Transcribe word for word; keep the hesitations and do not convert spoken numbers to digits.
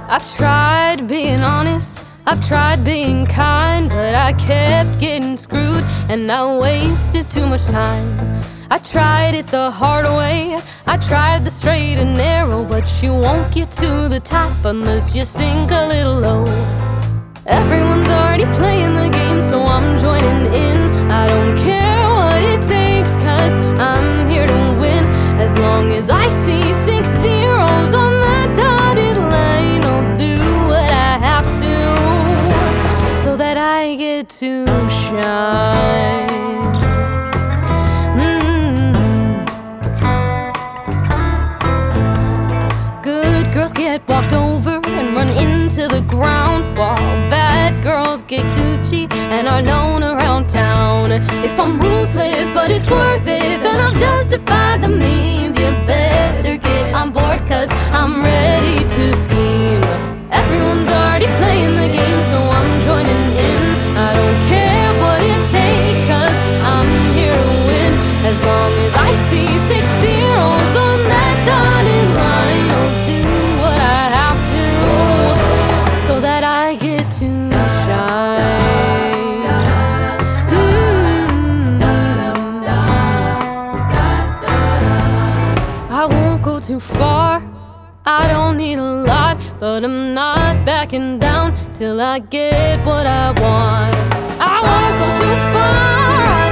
I've tried being honest, I've tried being kind, but I kept getting screwed and I wasted too much time. I tried it the hard way, I tried the straight and narrow, but you won't get to the top unless you sink a little low. Everyone's already playing the game, so I'm joining in. I don't care what it takes, cause I'm here to win. As long as I see six zeros on that dotted line, I'll do what I have to, so that I get to shine. Girls get walked over and run into the ground, while bad girls get Gucci and are known around town. If I'm ruthless but it's worth it, then I'll justify the means. You better get on board, cause I'm ready to scheme. Everyone's already playing the game, so I'm joining in. I don't care what it takes, cause I'm here to win. As long as I see six zeros on that dotted line, I'll do so that I get to shine. Mm-hmm. I won't go too far, I don't need a lot, but I'm not backing down till I get what I want. I won't go too far, I